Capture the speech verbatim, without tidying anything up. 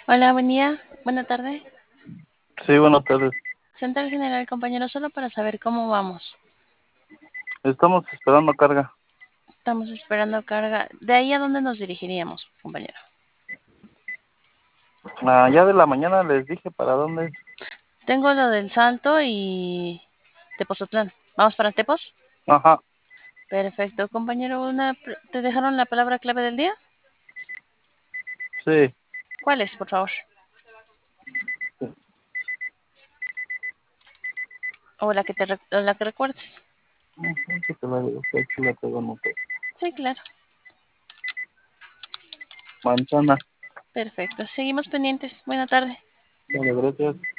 Hola, buen día, buena tarde. Sí, buenas tardes. Central General, compañero, solo para saber cómo vamos. Estamos esperando carga. Estamos esperando carga. ¿De ahí a dónde nos dirigiríamos, compañero? Ah, ya de la mañana les dije para dónde. Tengo lo del Salto y Tepozotlán. ¿Vamos para Tepos? Ajá, Perfecto, compañero. Una... ¿Te dejaron la palabra clave del día? sí. ¿Cuál es, por favor? O la que te re- o la que recuerdes. Sí, te la digo, sí, aquí la tengo anotada. Sí, claro. Manzana. Perfecto. Seguimos pendientes. Buena tarde. Vale, gracias.